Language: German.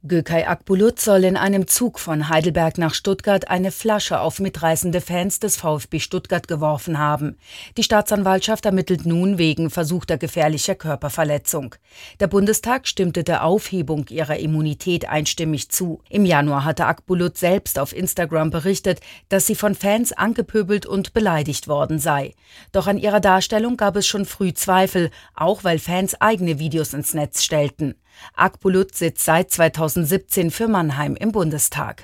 Gökay Akbulut soll in einem Zug von Heidelberg nach Stuttgart eine Flasche auf mitreißende Fans des VfB Stuttgart geworfen haben. Die Staatsanwaltschaft ermittelt nun wegen versuchter gefährlicher Körperverletzung. Der Bundestag stimmte der Aufhebung ihrer Immunität einstimmig zu. Im Januar hatte Akbulut selbst auf Instagram berichtet, dass sie von Fans angepöbelt und beleidigt worden sei. Doch an ihrer Darstellung gab es schon früh Zweifel, auch weil Fans eigene Videos ins Netz stellten. Akbulut sitzt seit 2017 für Mannheim im Bundestag.